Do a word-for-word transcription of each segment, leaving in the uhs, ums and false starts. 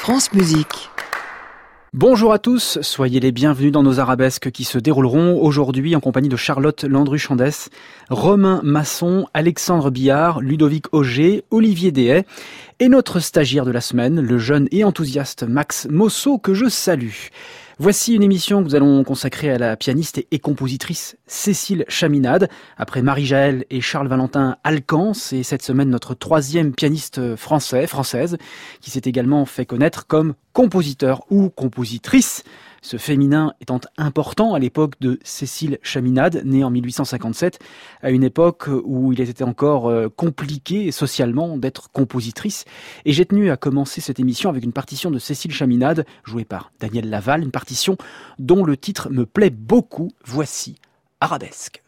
France Musique. Bonjour à tous, soyez les bienvenus dans nos arabesques qui se dérouleront aujourd'hui en compagnie de Charlotte Landru-Chandès, Romain Masson, Alexandre Billard, Ludovic Auger, Olivier Dehaye et notre stagiaire de la semaine, le jeune et enthousiaste Max Mosso que je salue. Voici une émission que nous allons consacrer à la pianiste et compositrice Cécile Chaminade. Après Marie-Jaëlle et Charles-Valentin Alcance, et cette semaine notre troisième pianiste français, française, qui s'est également fait connaître comme compositeur ou compositrice. Ce féminin étant important à l'époque de Cécile Chaminade, née en mille huit cent cinquante-sept, à une époque où il était encore compliqué socialement d'être compositrice. Et j'ai tenu à commencer cette émission avec une partition de Cécile Chaminade, jouée par Daniel Laval, une partition dont le titre me plaît beaucoup. Voici Arabesque.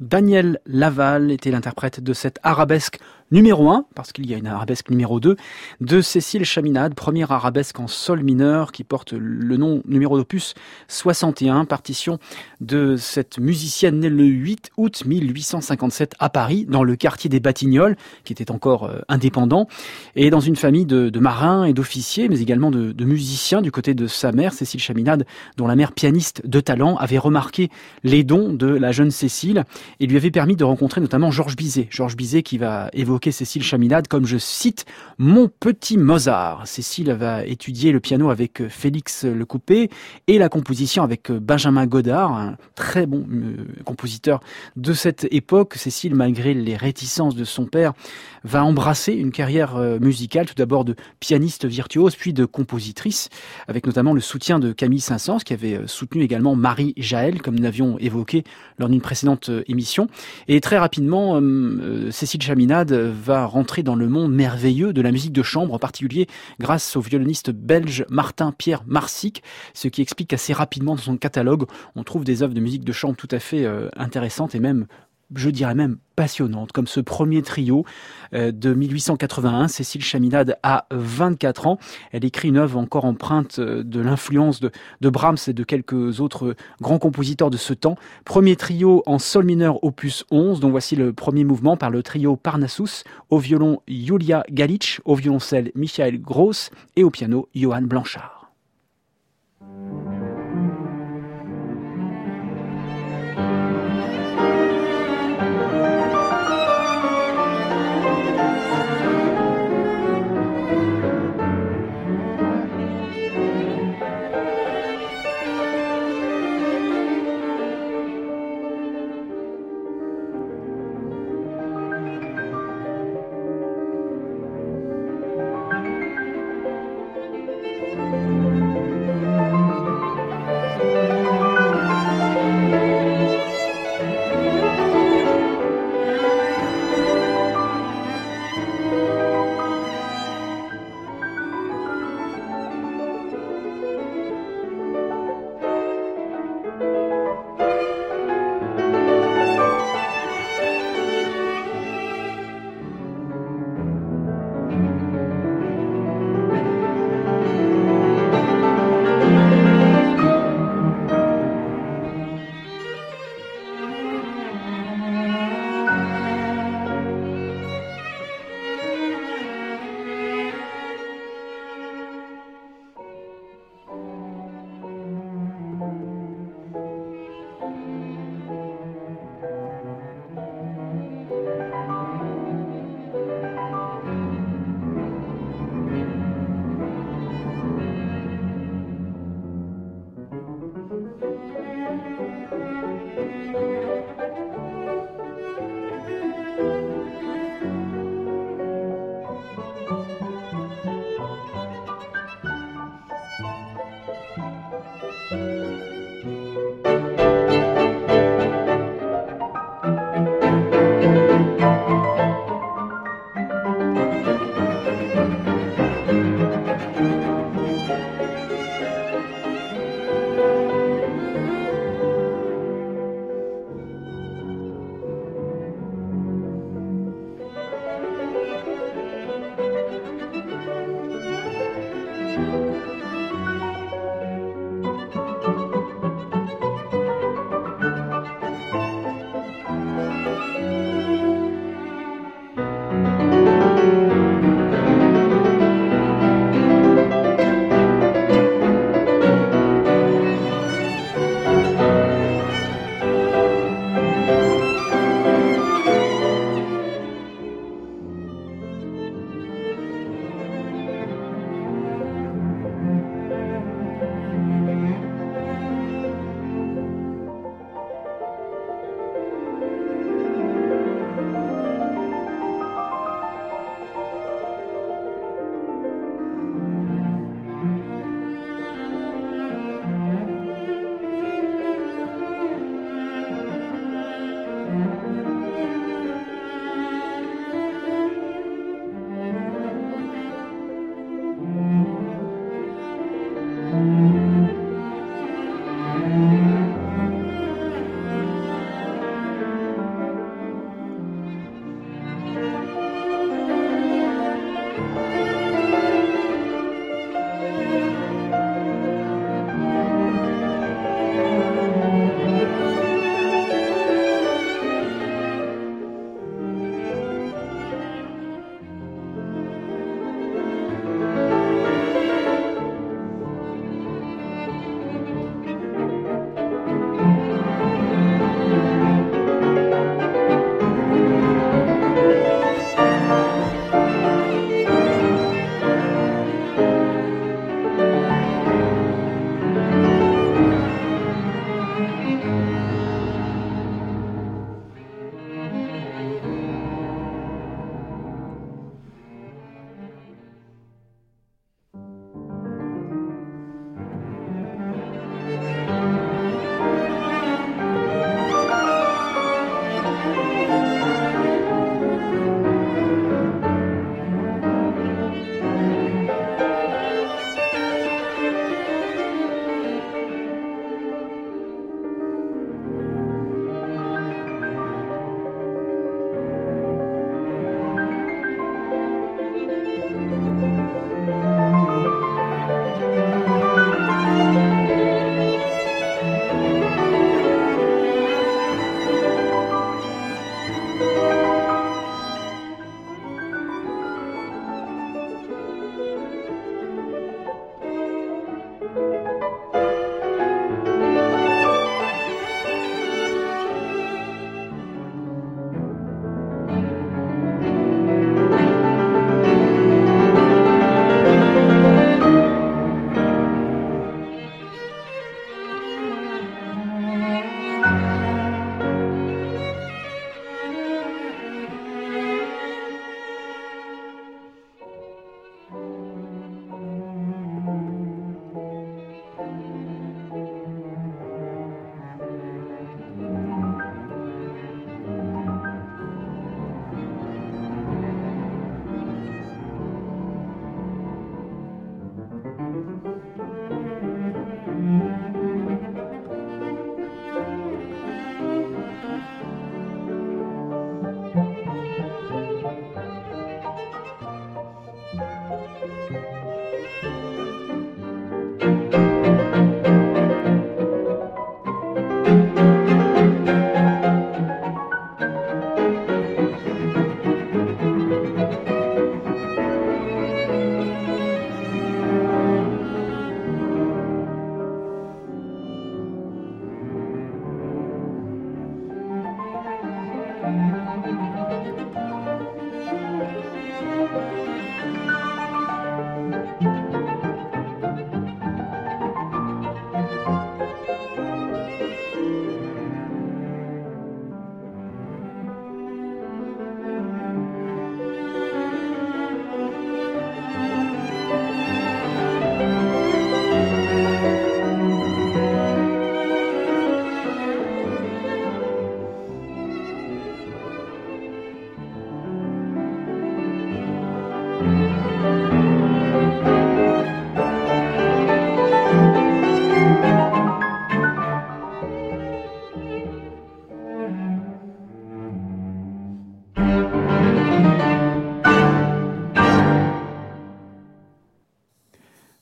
Daniel Laval était l'interprète de cette arabesque numéro un, parce qu'il y a une arabesque numéro deux, de Cécile Chaminade, première arabesque en sol mineur qui porte le nom numéro d'opus soixante et un, partition de cette musicienne née le huit août mille huit cent cinquante-sept à Paris, dans le quartier des Batignolles, qui était encore euh, indépendant, et dans une famille de, de marins et d'officiers, mais également de, de musiciens du côté de sa mère, Cécile Chaminade, dont la mère pianiste de talent avait remarqué les dons de la jeune Cécile et lui avait permis de rencontrer notamment Georges Bizet. Georges Bizet qui va évoquer Cécile Chaminade comme, je cite, « mon petit Mozart ». Cécile va étudier le piano avec Félix Lecoupé et la composition avec Benjamin Godard, un très bon euh, compositeur de cette époque. Cécile, malgré les réticences de son père, va embrasser une carrière euh, musicale, tout d'abord de pianiste virtuose, puis de compositrice, avec notamment le soutien de Camille Saint-Saëns, qui avait soutenu également Marie Jaël, comme nous l'avions évoqué lors d'une précédente émission. Et très rapidement, euh, Cécile Chaminade va rentrer dans le monde merveilleux de la musique de chambre, en particulier grâce au violoniste belge Martin-Pierre Marsic, ce qui explique assez rapidement dans son catalogue, on trouve des œuvres de musique de chambre tout à fait euh, intéressantes et même, je dirais même, passionnantes, comme ce premier trio euh, de mille huit cent quatre-vingt-un. Cécile Chaminade a vingt-quatre ans. Elle écrit une œuvre encore empreinte de l'influence de, de Brahms et de quelques autres grands compositeurs de ce temps. Premier trio en sol mineur opus onze, dont voici le premier mouvement par le trio Parnassus, au violon Julia Galic, au violoncelle Michael Gross et au piano Johann Blanchard.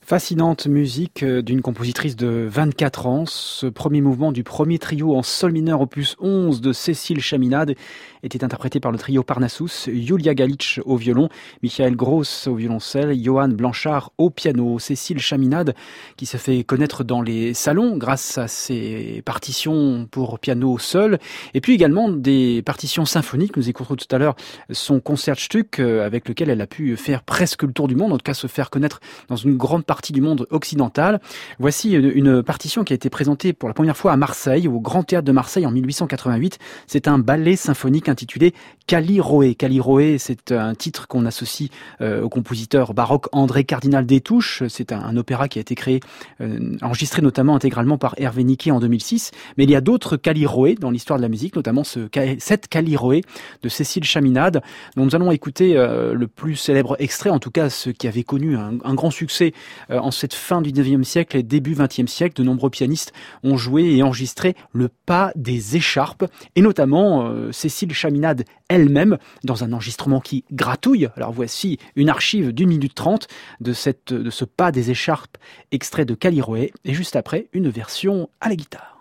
Fascinante musique d'une compositrice de vingt-quatre ans. Ce premier mouvement du premier trio en sol mineur opus onze de Cécile Chaminade était interprété par le trio Parnassus, Julia Galic au violon, Michael Gross au violoncelle, Johan Blanchard au piano. Cécile Chaminade qui se fait connaître dans les salons grâce à ses partitions pour piano seul et puis également des partitions symphoniques. Nous écouterons tout à l'heure son Concertstück avec lequel elle a pu faire presque le tour du monde, en tout cas se faire connaître dans une grande partie du monde occidental. Voici une, une partition qui a été présentée pour la première fois à Marseille, au Grand Théâtre de Marseille en mille huit cent quatre-vingt-huit. C'est un ballet symphonique intitulé Callirhoé. Callirhoé, c'est un titre qu'on associe euh, au compositeur baroque André Cardinal Destouches. C'est un, un opéra qui a été créé, euh, enregistré notamment intégralement par Hervé Niquet en deux mille six. Mais il y a d'autres Callirhoé dans l'histoire de la musique, notamment ce, cette Callirhoé de Cécile Chaminade, dont nous allons écouter euh, le plus célèbre extrait, en tout cas ce qui avait connu un, un grand succès en cette fin du dix-neuvième siècle et début vingtième siècle. De nombreux pianistes ont joué et enregistré le pas des écharpes, et notamment euh, Cécile Chaminade elle-même, dans un enregistrement qui gratouille. Alors voici une archive d'une minute trente de, cette, de ce pas des écharpes, extrait de Callirhoé, et juste après, une version à la guitare.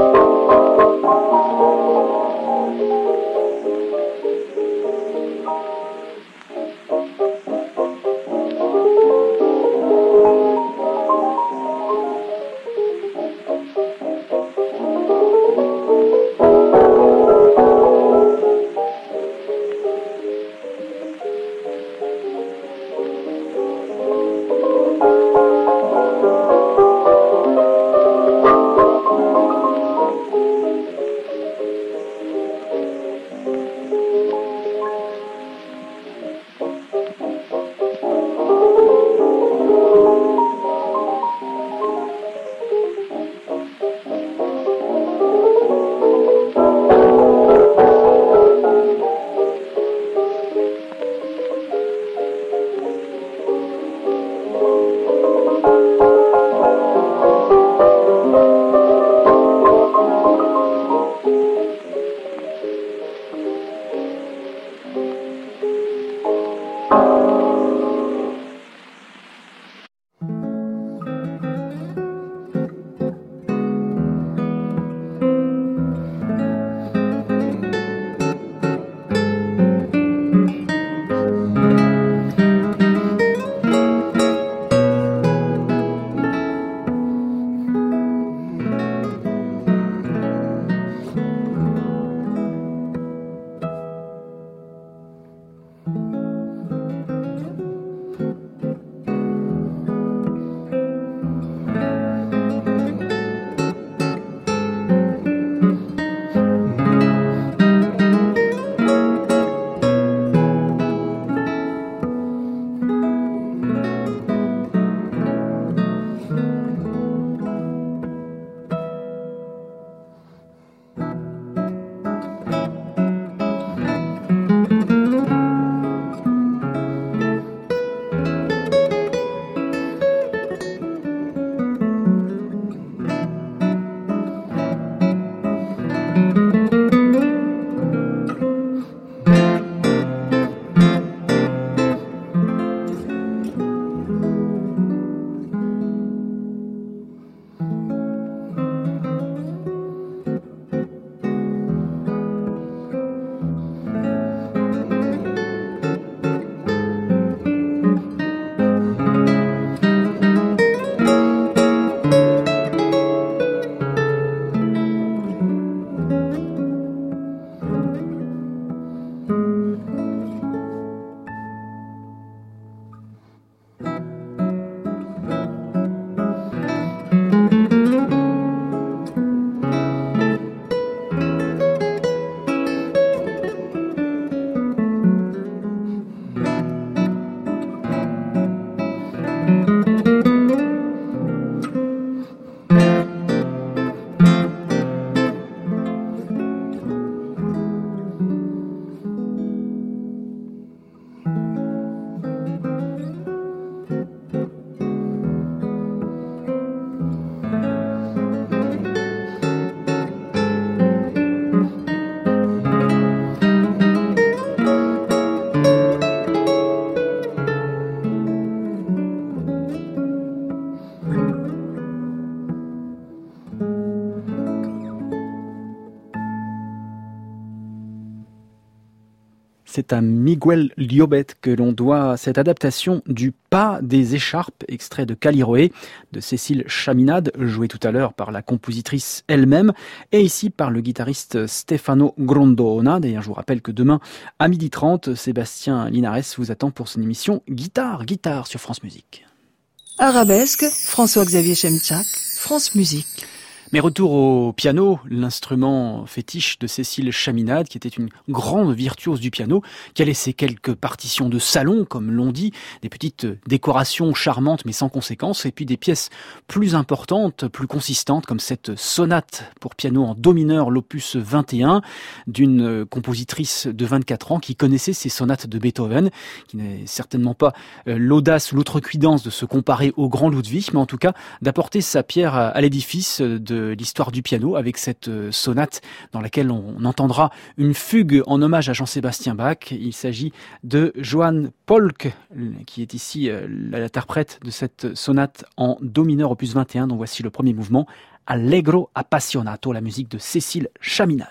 Thank you. C'est à Miguel Llobet que l'on doit cette adaptation du Pas des écharpes, extrait de Callirhoé, de Cécile Chaminade, joué tout à l'heure par la compositrice elle-même, et ici par le guitariste Stefano Grondona. D'ailleurs, je vous rappelle que demain, à midi trente, Sébastien Linares vous attend pour son émission Guitare, Guitare sur France Musique. Arabesque, François-Xavier Chemchak, France Musique. Mais retour au piano, l'instrument fétiche de Cécile Chaminade, qui était une grande virtuose du piano, qui a laissé quelques partitions de salon, comme l'on dit, des petites décorations charmantes mais sans conséquence, et puis des pièces plus importantes, plus consistantes, comme cette sonate pour piano en do mineur, l'opus vingt et un, d'une compositrice de vingt-quatre ans qui connaissait ces sonates de Beethoven, qui n'est certainement pas l'audace ou l'outrecuidance de se comparer au grand Ludwig, mais en tout cas d'apporter sa pierre à l'édifice de l'histoire du piano avec cette sonate dans laquelle on entendra une fugue en hommage à Jean-Sébastien Bach. Il s'agit de Johann Polk, qui est ici l'interprète de cette sonate en do mineur opus vingt et un, dont voici le premier mouvement, Allegro Appassionato, la musique de Cécile Chaminade.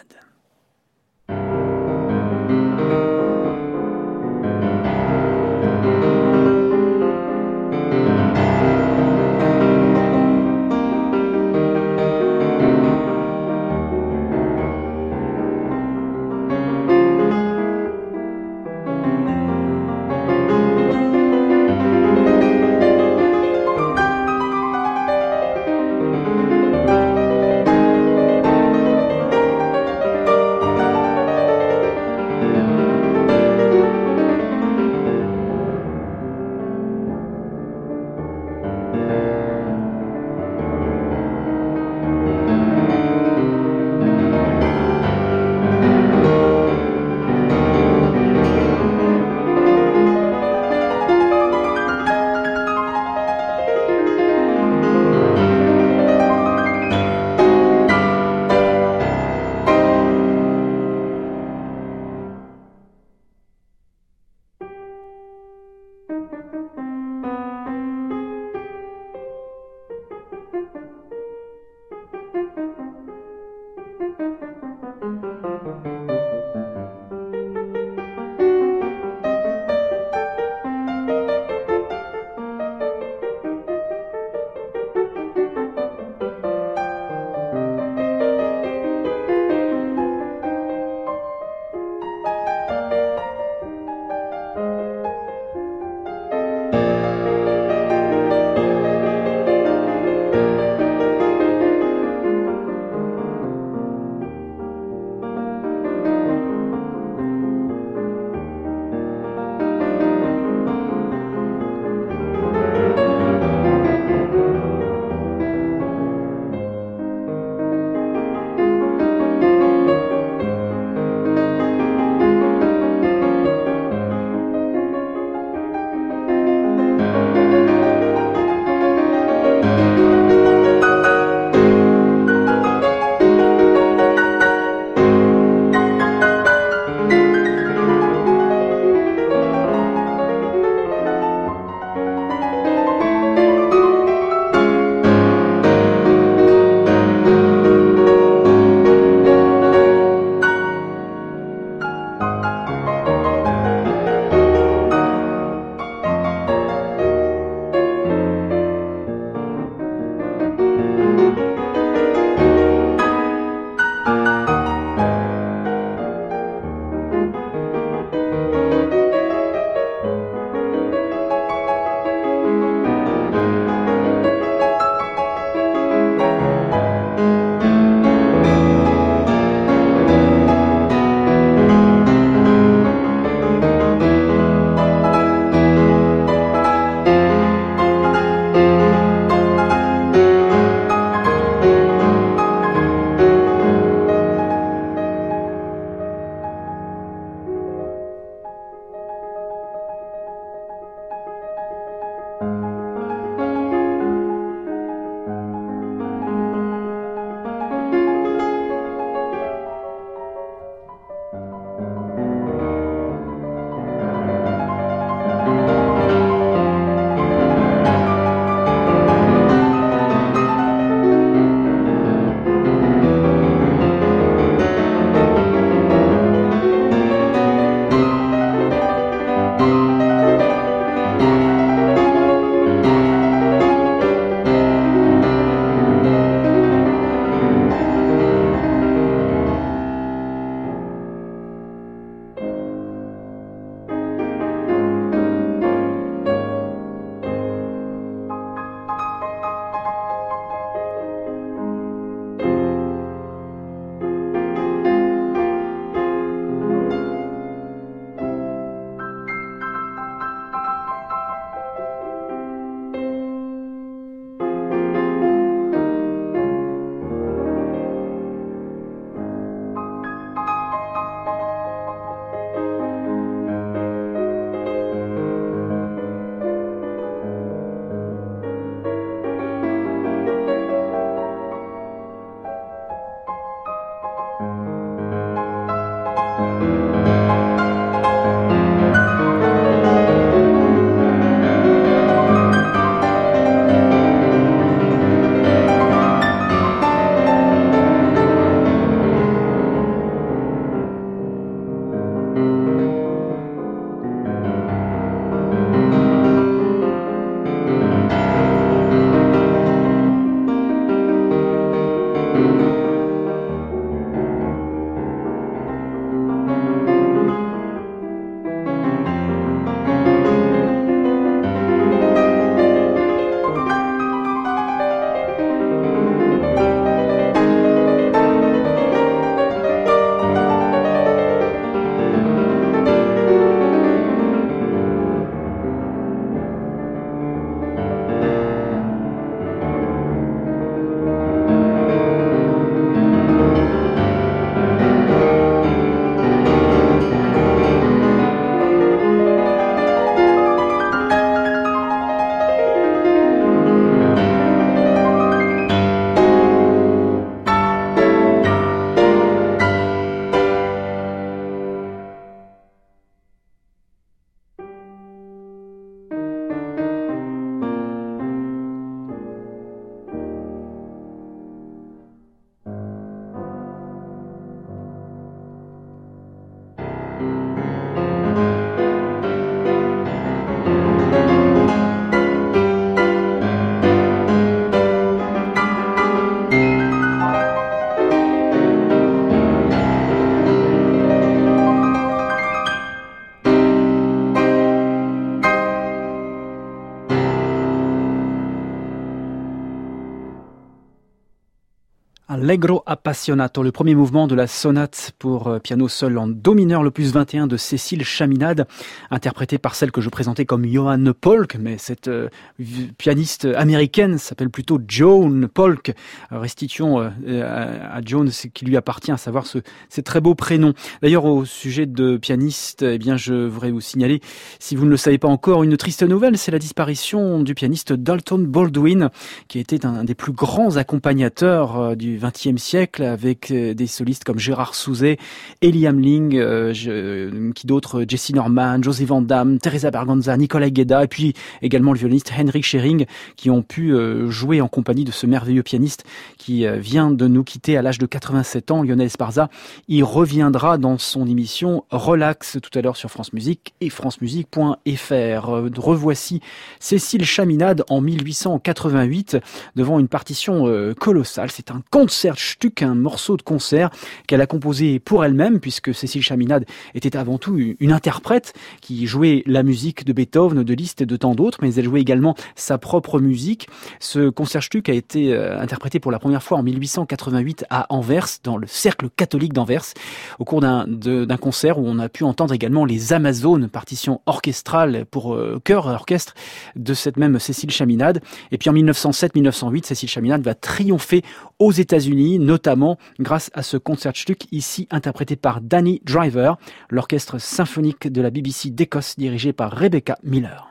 Allegro appassionato, le premier mouvement de la sonate pour piano seul en do mineur, l'opus vingt et un de Cécile Chaminade, interprété par celle que je présentais comme Johanne Polk, mais cette euh, pianiste américaine s'appelle plutôt Joan Polk. Restituons euh, à, à Joan ce qui lui appartient, à savoir ce, ces très beaux prénoms. D'ailleurs, au sujet de pianiste, eh bien, je voudrais vous signaler, si vous ne le savez pas encore, une triste nouvelle, c'est la disparition du pianiste Dalton Baldwin, qui était un des plus grands accompagnateurs euh, du vingtième siècle, avec des solistes comme Gérard Souzet, Ellie Hamling, euh, je, qui d'autres, Jesse Norman, Josie Van Dam, Teresa Berganza, Nicolas Gueda, et puis également le violoniste Henrik Schering, qui ont pu euh, jouer en compagnie de ce merveilleux pianiste qui euh, vient de nous quitter à l'âge de quatre-vingt-sept ans, Lionel Esparza. Il reviendra dans son émission Relax tout à l'heure sur France Musique et francemusique point f r. Euh, revoici Cécile Chaminade en mille huit cent quatre-vingt-huit devant une partition euh, colossale. C'est un Concertstück, un morceau de concert qu'elle a composé pour elle-même, puisque Cécile Chaminade était avant tout une interprète qui jouait la musique de Beethoven, de Liszt et de tant d'autres, mais elle jouait également sa propre musique. Ce Concertstück a été euh, interprété pour la première fois en mille huit cent quatre-vingt-huit à Anvers, dans le cercle catholique d'Anvers, au cours d'un, de, d'un concert où on a pu entendre également les Amazones, partition orchestrale pour euh, chœur et orchestre de cette même Cécile Chaminade. Et puis en mille neuf cent sept mille neuf cent huit, Cécile Chaminade va triompher aux États-Unis, notamment grâce à ce Concertstück ici interprété par Danny Driver, l'orchestre symphonique de la B B C d'Écosse dirigé par Rebecca Miller.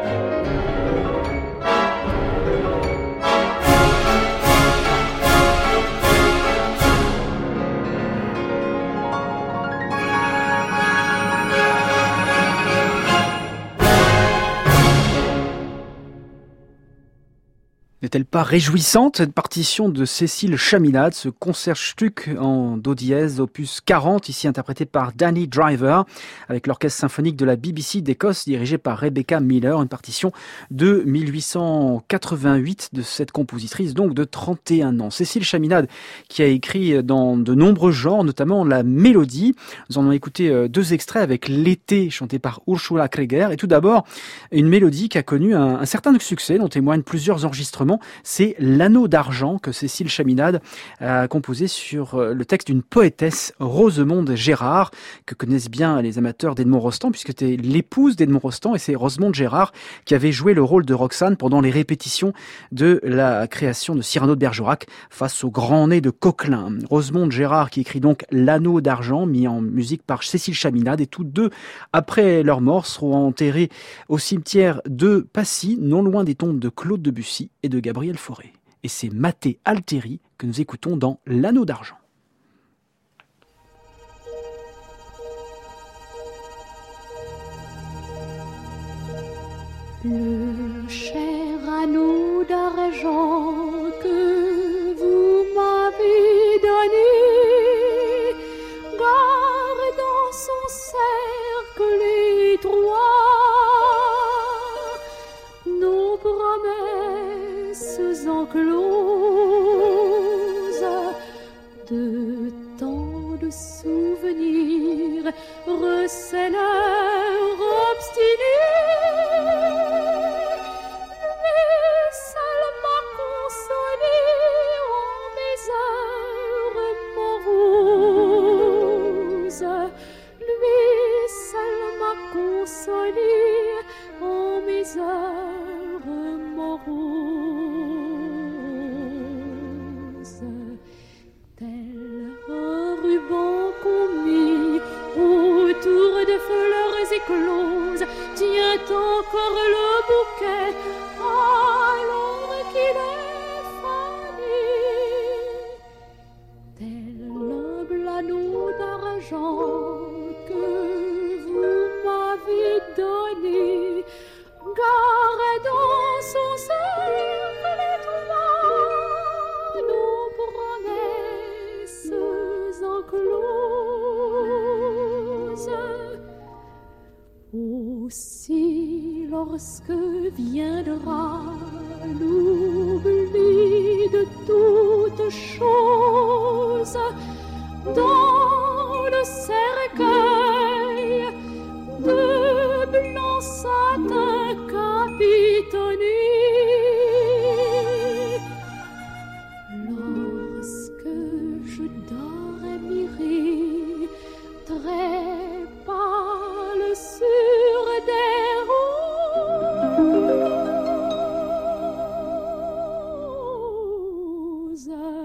N'est-elle pas réjouissante, cette partition de Cécile Chaminade, ce Concertstück en do dièse, opus quarante, ici interprété par Danny Driver, avec l'orchestre symphonique de la B B C d'Écosse, dirigé par Rebecca Miller, une partition de mille huit cent quatre-vingt-huit de cette compositrice, donc de trente et un ans. Cécile Chaminade, qui a écrit dans de nombreux genres, notamment la mélodie. Nous en avons écouté deux extraits avec L'été, chanté par Ursula Kreger, et tout d'abord, une mélodie qui a connu un, un certain succès, dont témoignent plusieurs enregistrements. C'est L'Anneau d'argent que Cécile Chaminade a composé sur le texte d'une poétesse, Rosemonde Gérard, que connaissent bien les amateurs d'Edmond Rostand, puisque c'était l'épouse d'Edmond Rostand, et c'est Rosemonde Gérard qui avait joué le rôle de Roxane pendant les répétitions de la création de Cyrano de Bergerac face au grand nez de Coquelin. Rosemonde Gérard qui écrit donc L'Anneau d'argent, mis en musique par Cécile Chaminade, et tous deux, après leur mort, seront enterrés au cimetière de Passy, non loin des tombes de Claude Debussy et de Gabriel Fauré. Et c'est Matteo Altieri que nous écoutons dans L'Anneau d'argent. Le cher anneau d'argent que vous m'avez donné garde dans son cercle étroit nos promesses encloses de tant de souvenirs receleurs obstinés. Consolé en mes heures moroses, tel un ruban qu'on mit autour de fleurs écloses, tient encore le bouquet alors qu'il est fané, tel l'humble anneau d'argent que donné, garde dans son cercle étroit nos promesses encloses. Aussi, lorsque viendra l'oubli de toutes choses, dans le cercueil de blanc satin capitonné, lorsque je dormirai très pâle sur des roses,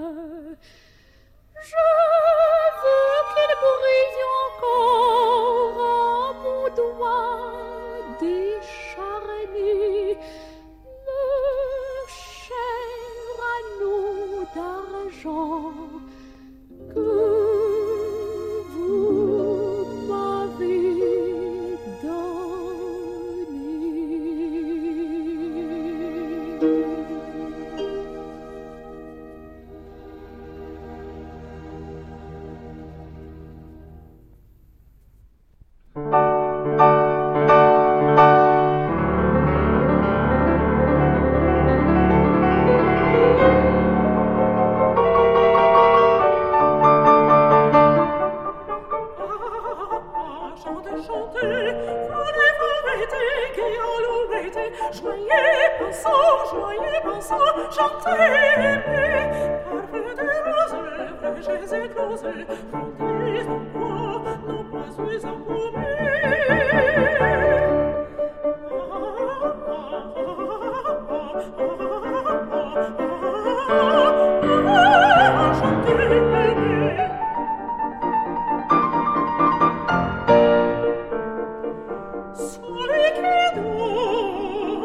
je veux qu'il brille encore à mon doigt décharné le cher anneau d'argent que vous m'avez donné. Sole che do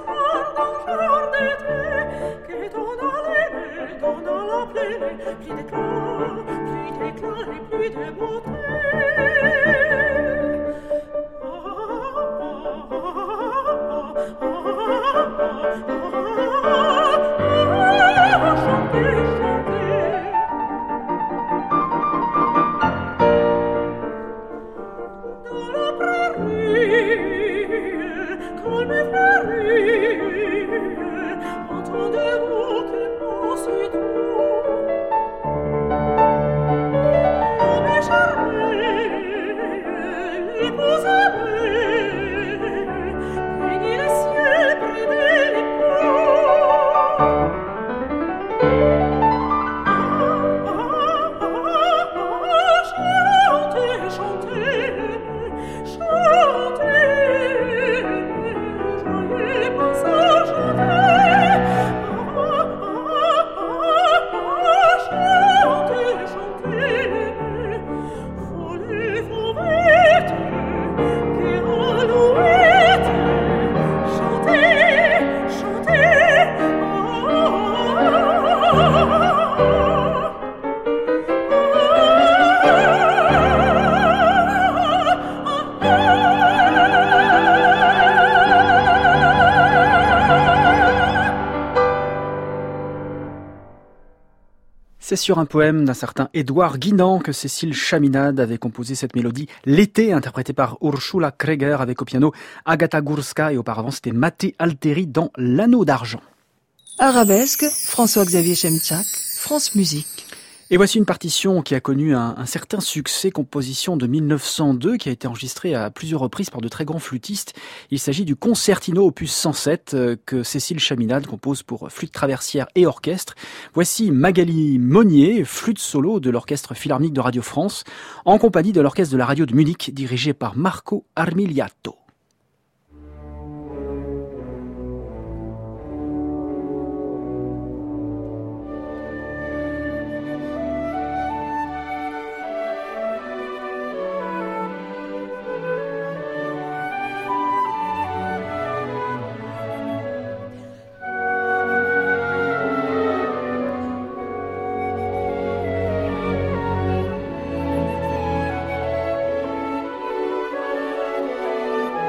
C'est sur un poème d'un certain Édouard Guinan que Cécile Chaminade avait composé cette mélodie L'été, interprétée par Urszula Kreger avec au piano Agata Górska et auparavant c'était Maté Alteri dans L'Anneau d'Argent. Arabesque, François-Xavier Chemchak, France Musique. Et voici une partition qui a connu un, un certain succès, composition de mille neuf cent deux, qui a été enregistrée à plusieurs reprises par de très grands flûtistes. Il s'agit du Concertino opus cent sept euh, que Cécile Chaminade compose pour flûte traversière et orchestre. Voici Magali Monnier, flûte solo de l'Orchestre Philharmonique de Radio France, en compagnie de l'Orchestre de la Radio de Munich, dirigé par Marco Armigliato. Thank you.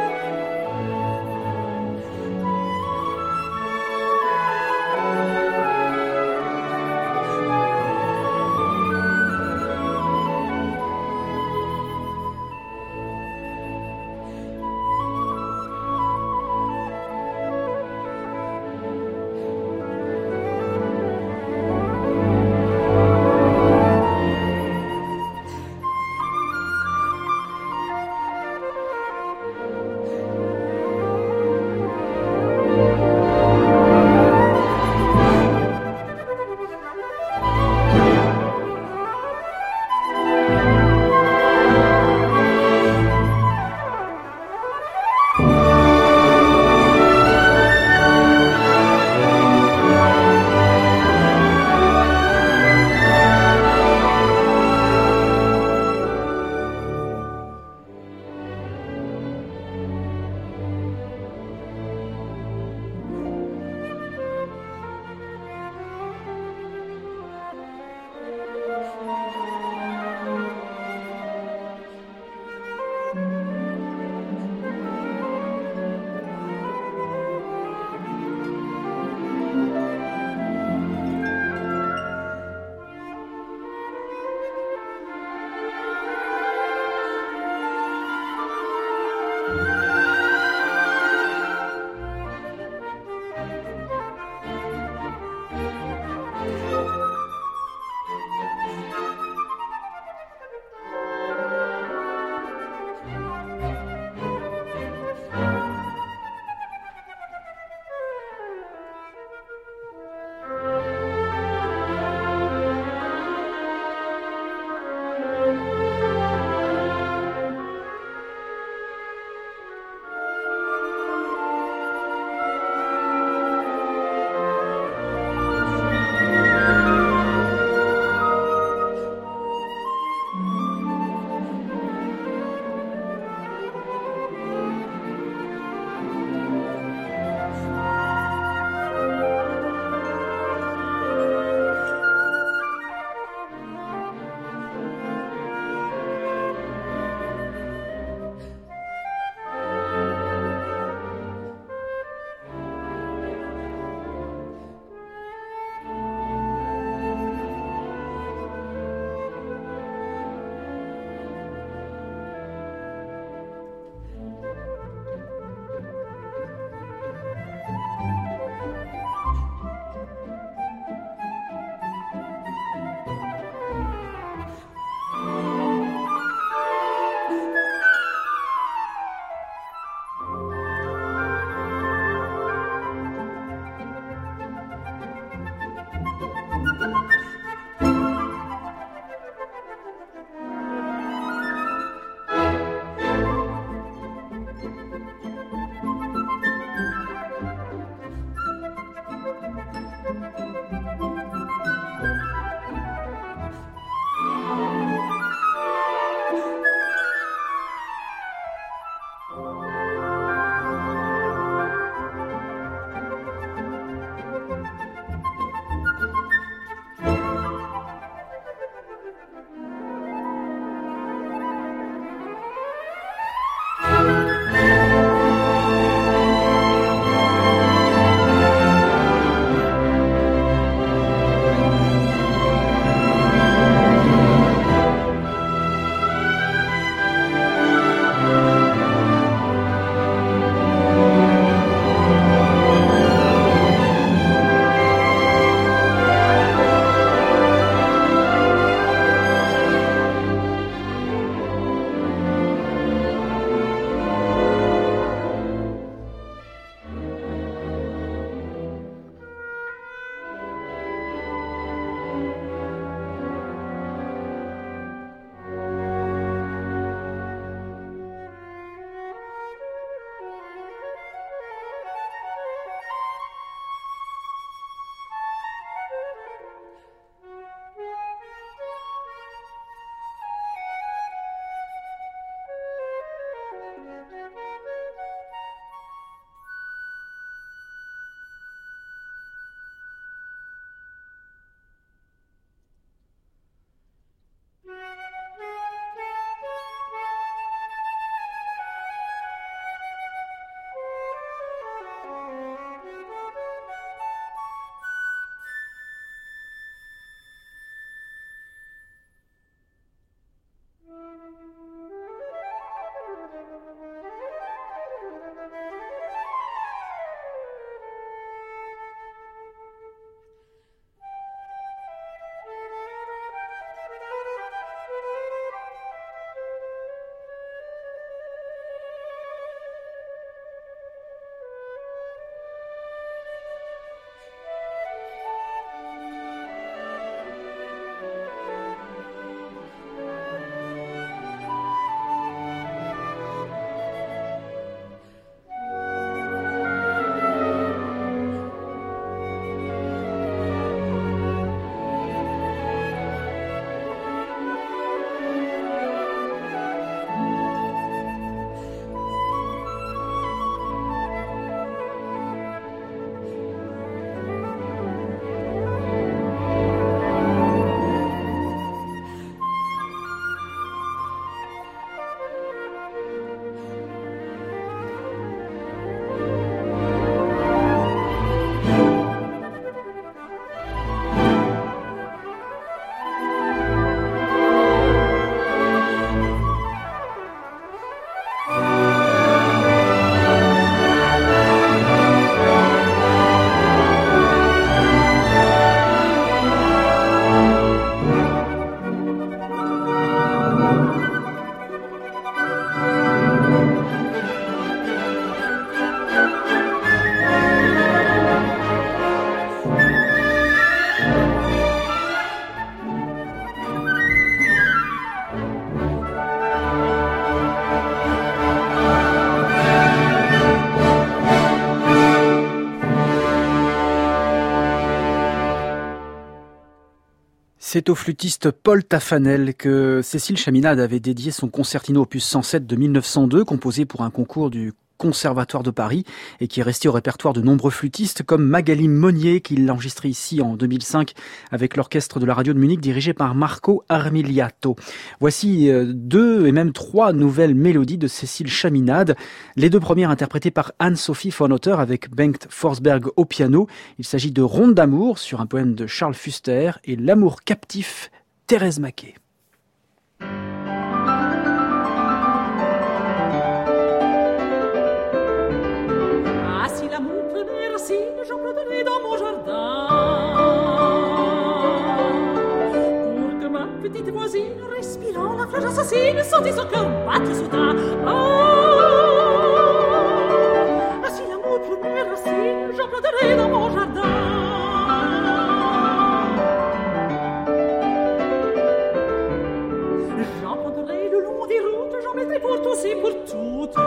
C'est au flûtiste Paul Taffanel que Cécile Chaminade avait dédié son concertino opus cent sept de mille neuf cent deux, composé pour un concours du Conservatoire de Paris et qui est resté au répertoire de nombreux flûtistes comme Magali Monnier qui l'a enregistré ici en deux mille cinq avec l'orchestre de la radio de Munich dirigé par Marco Armiliato. Voici deux et même trois nouvelles mélodies de Cécile Chaminade, les deux premières interprétées par Anne-Sophie von Otter avec Bengt Forsberg au piano. Il s'agit de Ronde d'amour sur un poème de Charles Fuster et L'amour captif, Thérèse Maquet. J'emploierai dans mon jardin pour que ma petite voisine, respirant la fleur assassine, sentit son cœur battre soudain. Ah, si l'amour prenait racine, j'emploierai dans mon jardin. J'emploierai le long des routes, j'en mettrai pour tous et pour toutes.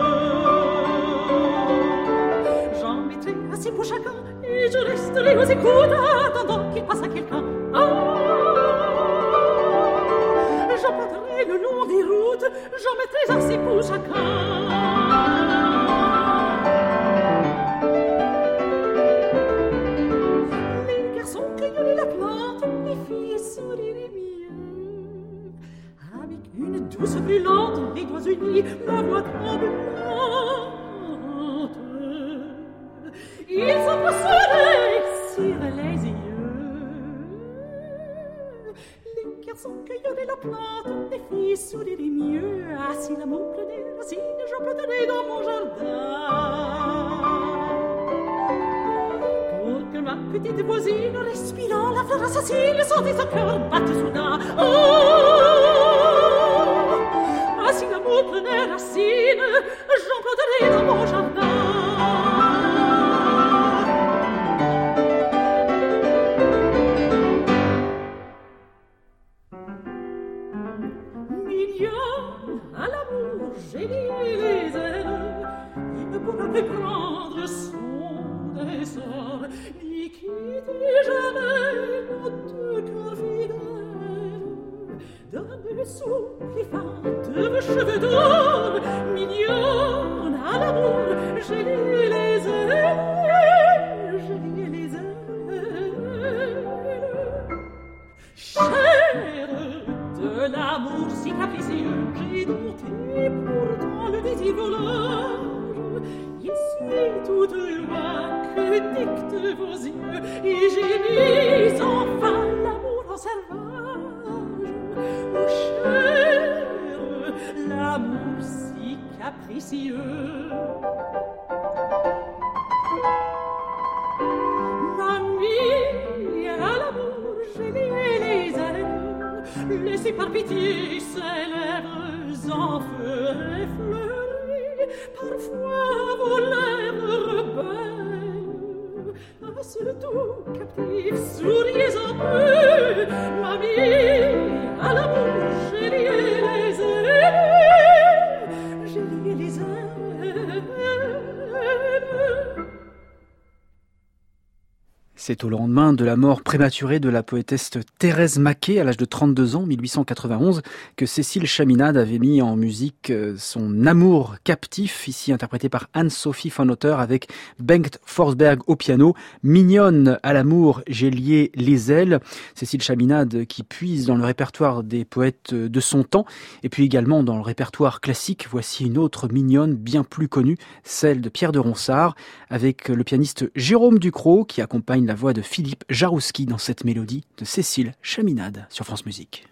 Assis pour chacun, et je resterai aux écoutes, attendant qu'il passe à quelqu'un. Ah, j'emprunterai le long des routes, j'en mettrai assez pour chacun. Les garçons cueilleraient la plante, les filles souriraient mieux. Avec une douce brûlante, les doigts unis, la voix tremblante. Ils s'embrasseraient sur les yeux. Les garçons cueilleraient la plante, les filles souriraient mieux. Ah, si l'amour prenait racine, j'emploierais dans mon jardin pour que ma petite voisine, respirant la fleur assassine, sentit son cœur battre soudain. Oh, ah, si l'amour prenait racine, j'emploierais dans mon jardin. À l'amour, j'ai lié les ailes, il ne pourra plus prendre son essor, ni quitter jamais notre cœur fidèle. Donne-le-dessous les fins de vos cheveux d'or, mignonne, à l'amour, j'ai lié les ailes, j'ai lié les ailes. Chère de l'amour si capricieux, j'ai dompté pourtant le désir voleur. Il suit toute loi que dictent vos yeux, et j'ai mis enfin l'amour en servage. Oh chère, l'amour si capricieux. Mamie, à l'amour, j'ai lié les ailes. Laissez par pitié ses lèvres en feu effleurées, parfois vos lèvres rebelles. À ce doux captif, souriez un peu, mamie, à l'amour, j'ai lié les ailes, j'ai lié les ailes. C'est au lendemain de la mort prématurée de la poétesse Thérèse Maquet à l'âge de trente-deux ans, mille huit cent quatre-vingt-onze, que Cécile Chaminade avait mis en musique son Amour captif, ici interprété par Anne-Sophie von Otter avec Bengt Forsberg au piano. Mignonne, à l'amour, j'ai lié les ailes. Cécile Chaminade qui puise dans le répertoire des poètes de son temps et puis également dans le répertoire classique. Voici une autre mignonne bien plus connue, celle de Pierre de Ronsard avec le pianiste Jérôme Ducrot qui accompagne la voix de Philippe Jarouski dans cette mélodie de Cécile Chaminade sur France Musique.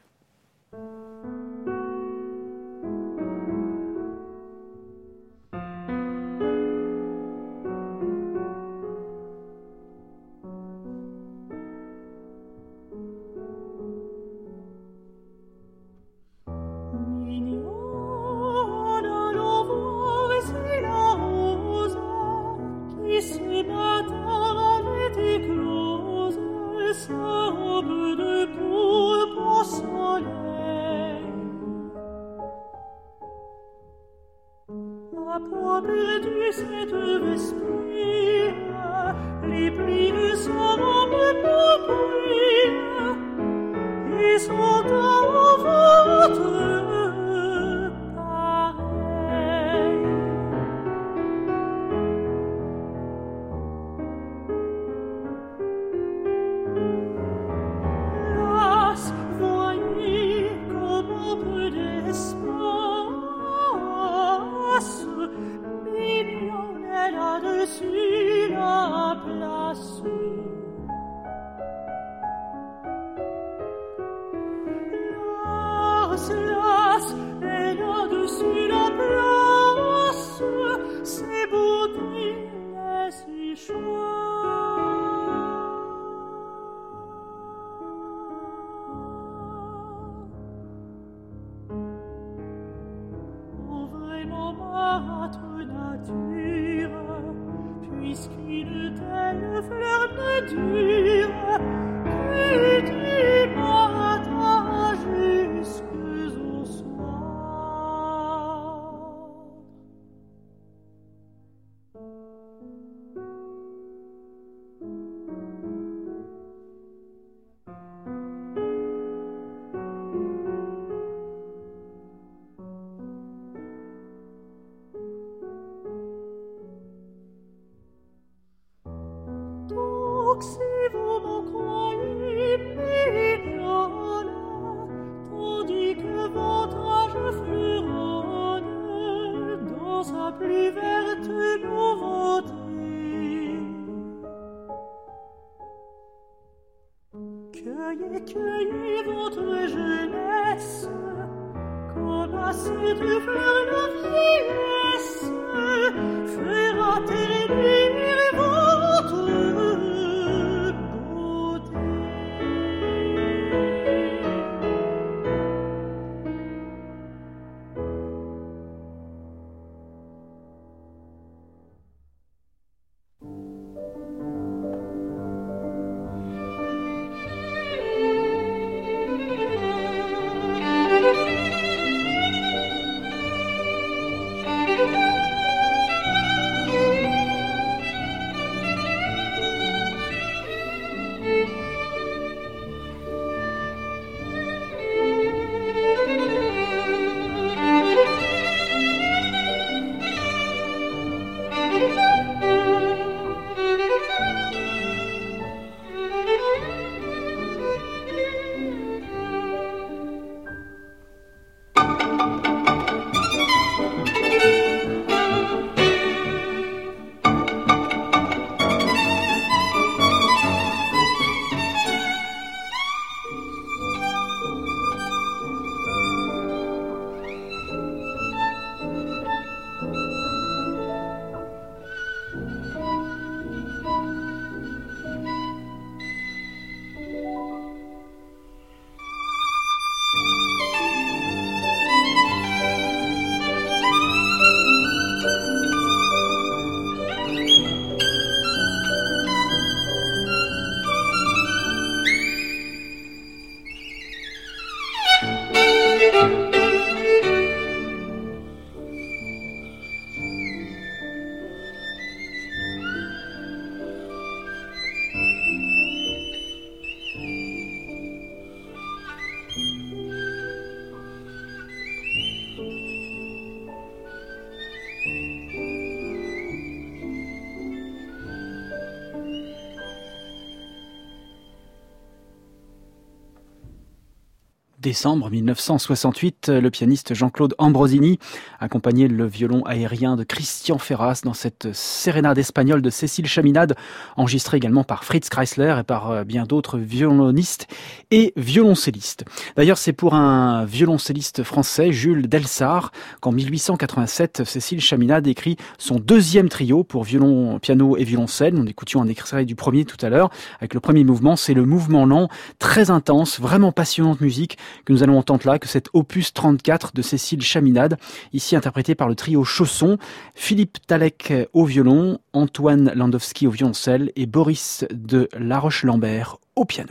Les plis de sa robe pourpre Décembre mille neuf cent soixante-huit, le pianiste Jean-Claude Ambrosini accompagnait le violon aérien de Christian Ferras dans cette sérénade espagnole de Cécile Chaminade, enregistrée également par Fritz Kreisler et par bien d'autres violonistes et violoncellistes. D'ailleurs, c'est pour un violoncelliste français, Jules Delsart, qu'en mille huit cent quatre-vingt-sept, Cécile Chaminade écrit son deuxième trio pour violon, piano et violoncelle. Nous écoutions un extrait du premier tout à l'heure, avec le premier mouvement. C'est le mouvement lent, très intense, vraiment passionnante musique que nous allons entendre là, que cet opus trente-quatre de Cécile Chaminade, ici interprété par le trio Chausson, Philippe Talek au violon, Antoine Landowski au violoncelle et Boris de Laroche-Lambert au piano.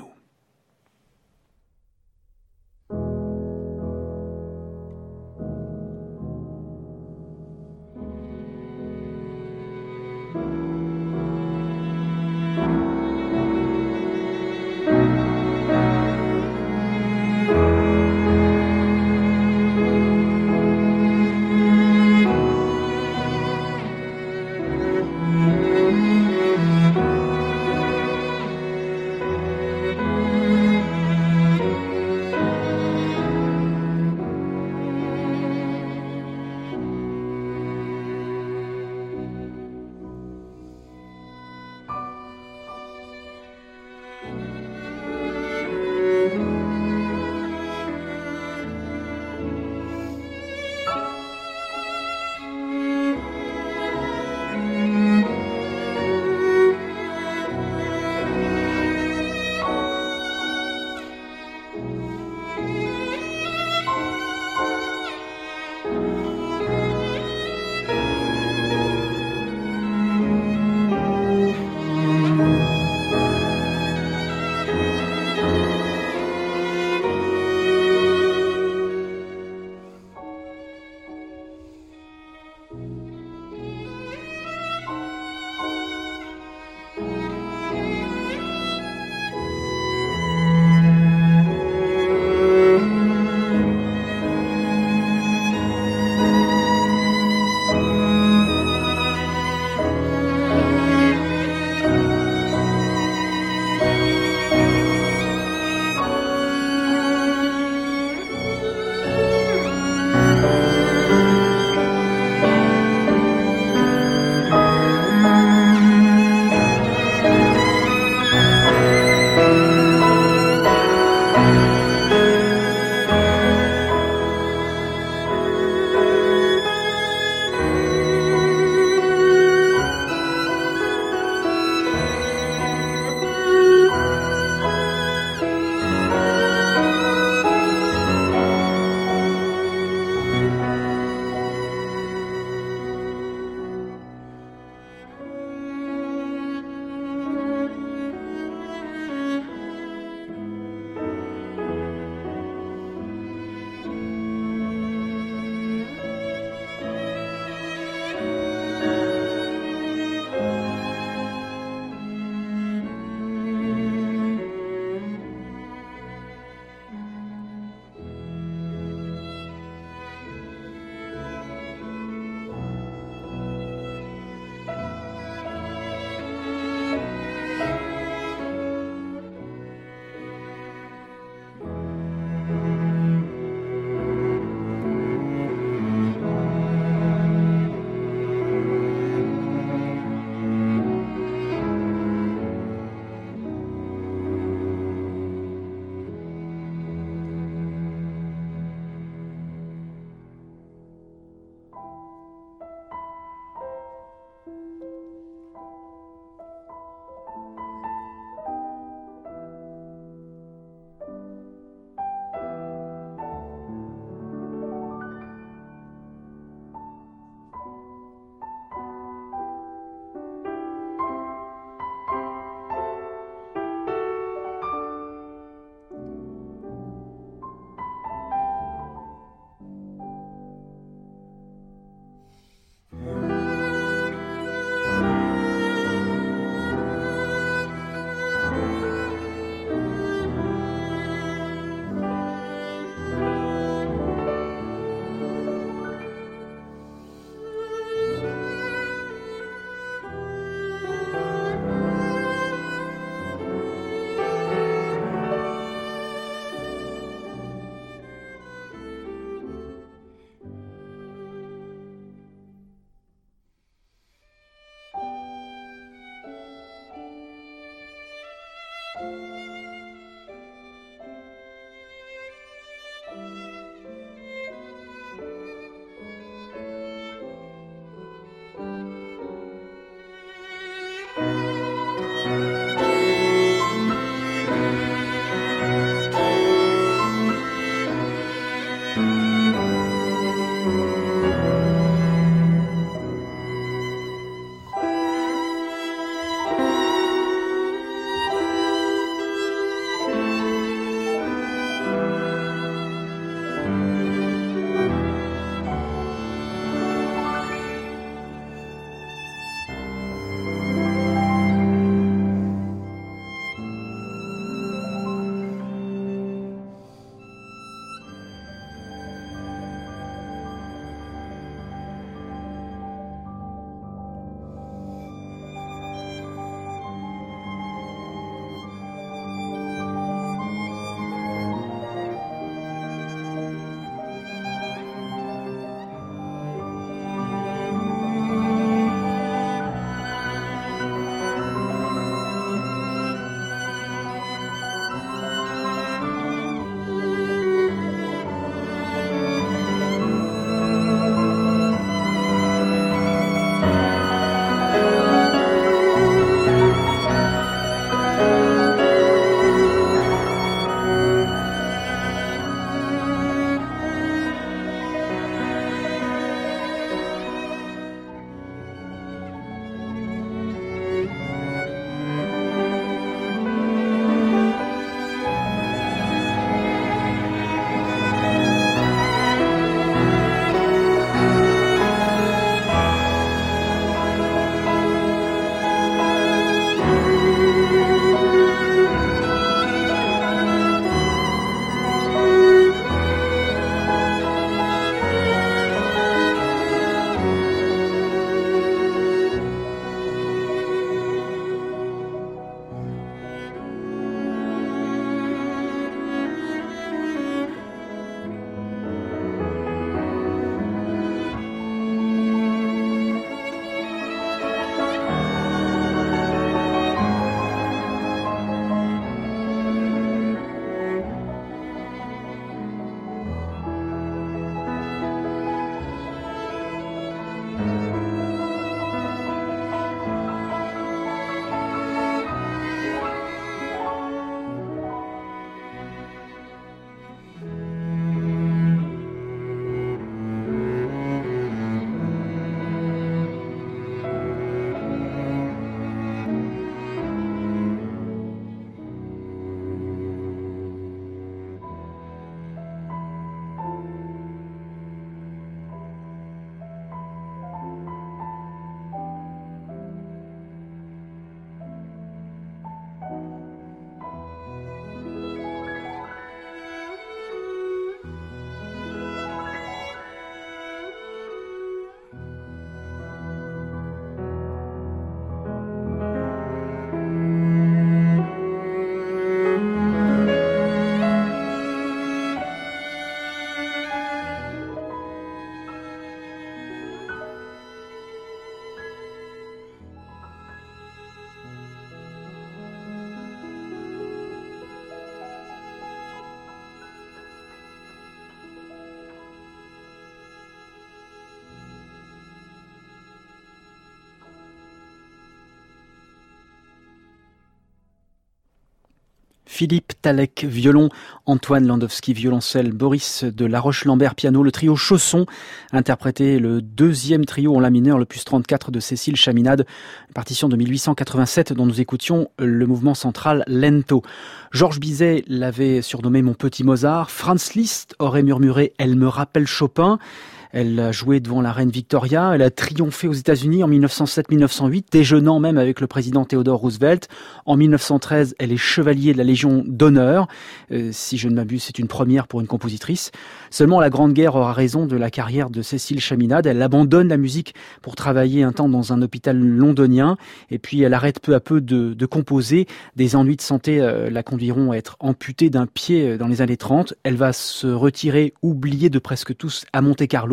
Philippe Talek, violon, Antoine Landowski, violoncelle, Boris de La Roche-Lambert, piano, le trio Chausson, interprété le deuxième trio en la mineur, l'opus trente-quatre de Cécile Chaminade, partition de mille huit cent quatre-vingt-sept dont nous écoutions le mouvement central Lento. Georges Bizet l'avait surnommé mon petit Mozart, Franz Liszt aurait murmuré « Elle me rappelle Chopin ». Elle a joué devant la reine Victoria, elle a triomphé aux États-Unis en mille neuf cent sept mille neuf cent huit, déjeunant même avec le président Theodore Roosevelt. En mille neuf cent treize, elle est chevalier de la Légion d'honneur. Euh, si je ne m'abuse, c'est une première pour une compositrice. Seulement, la Grande Guerre aura raison de la carrière de Cécile Chaminade. Elle abandonne la musique pour travailler un temps dans un hôpital londonien. Et puis, elle arrête peu à peu de, de composer. Des ennuis de santé euh, la conduiront à être amputée d'un pied dans les années trente. Elle va se retirer, oubliée de presque tous, à Monte-Carlo.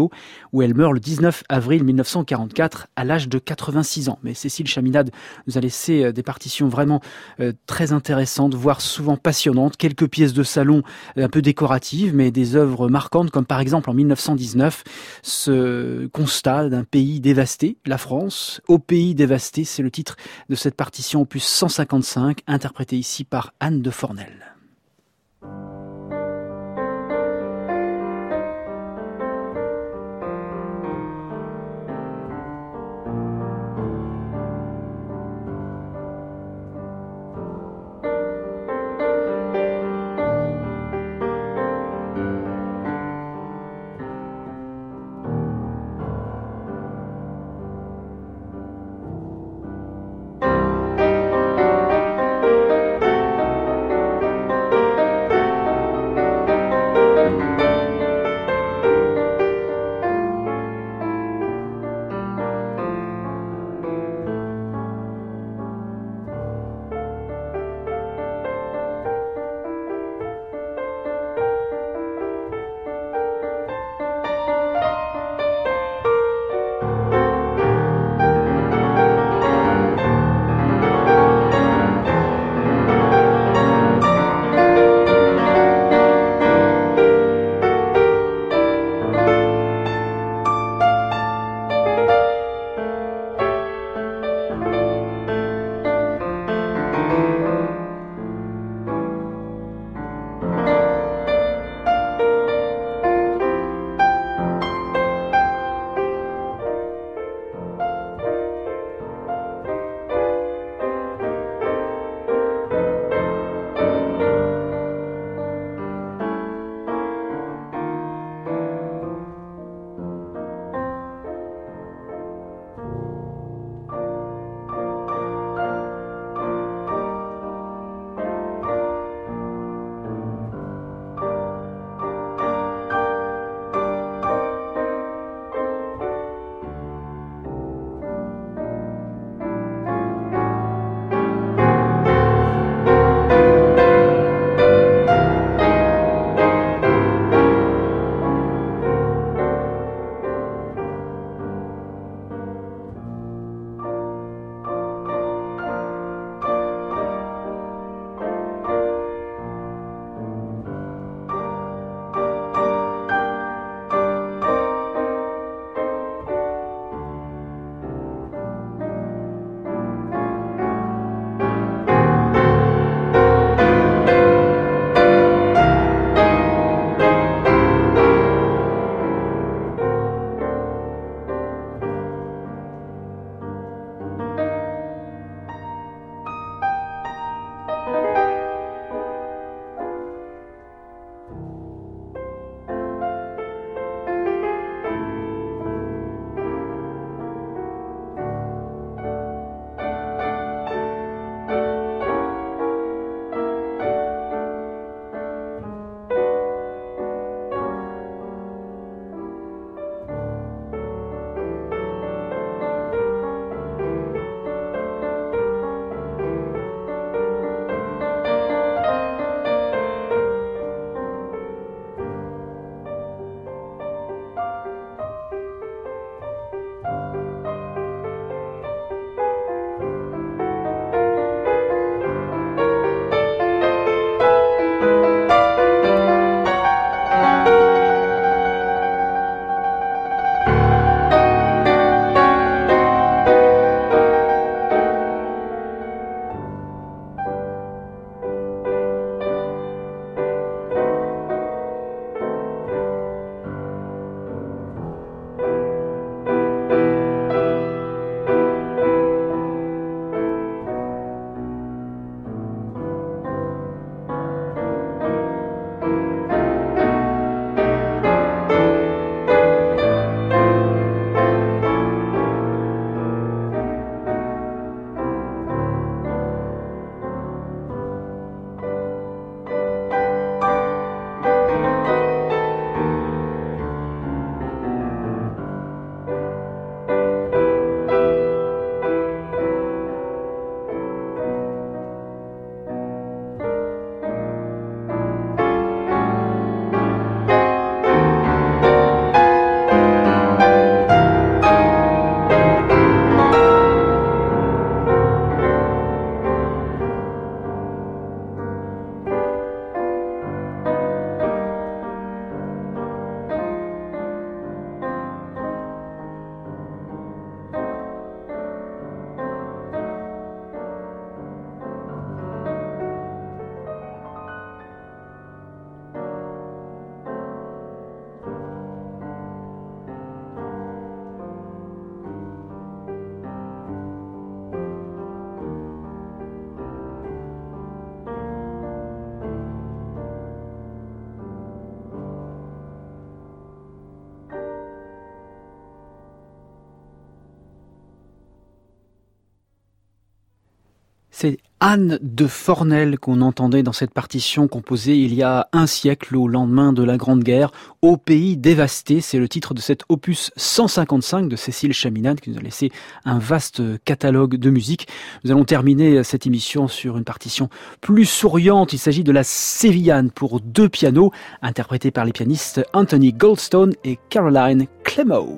Bordeaux, où elle meurt le dix-neuf avril mille neuf cent quarante-quatre à l'âge de quatre-vingt-six ans. Mais Cécile Chaminade nous a laissé des partitions vraiment euh, très intéressantes, voire souvent passionnantes. Quelques pièces de salon un peu décoratives, mais des œuvres marquantes, comme par exemple en mille neuf cent dix-neuf, ce constat d'un pays dévasté, la France. Au pays dévasté, c'est le titre de cette partition opus cent cinquante-cinq, interprétée ici par Anne de Fornel. Anne de Fornel qu'on entendait dans cette partition composée il y a un siècle au lendemain de la Grande Guerre, Au pays dévasté. C'est le titre de cet opus cent cinquante-cinq de Cécile Chaminade qui nous a laissé un vaste catalogue de musique. Nous allons terminer cette émission sur une partition plus souriante. Il s'agit de la Sévillane pour deux pianos, interprétée par les pianistes Anthony Goldstone et Caroline Clément.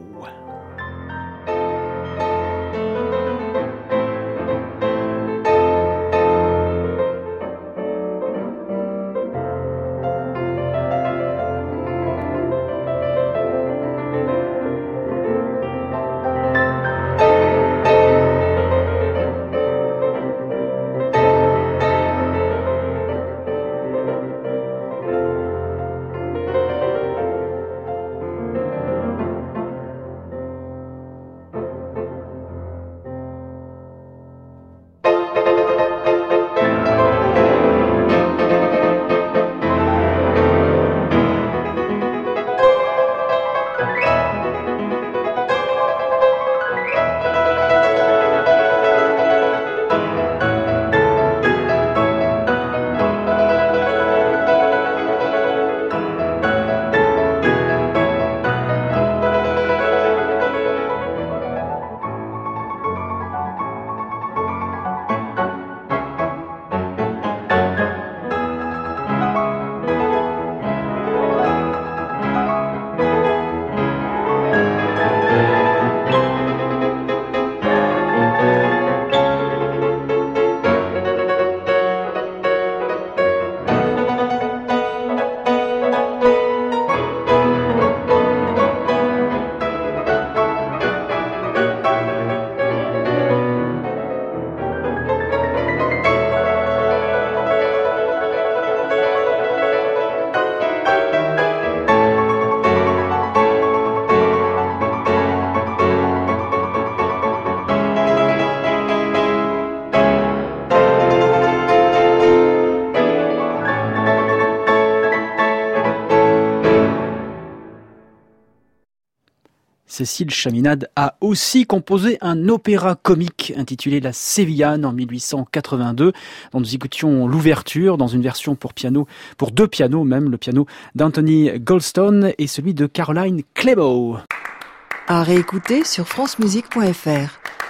Cécile Chaminade a aussi composé un opéra comique intitulé La Sévillane en mille huit cent quatre-vingt-deux, dont nous écoutions l'ouverture dans une version pour piano, pour deux pianos même, le piano d'Anthony Goldstone et celui de Caroline Clément. À réécouter sur francemusique point f r.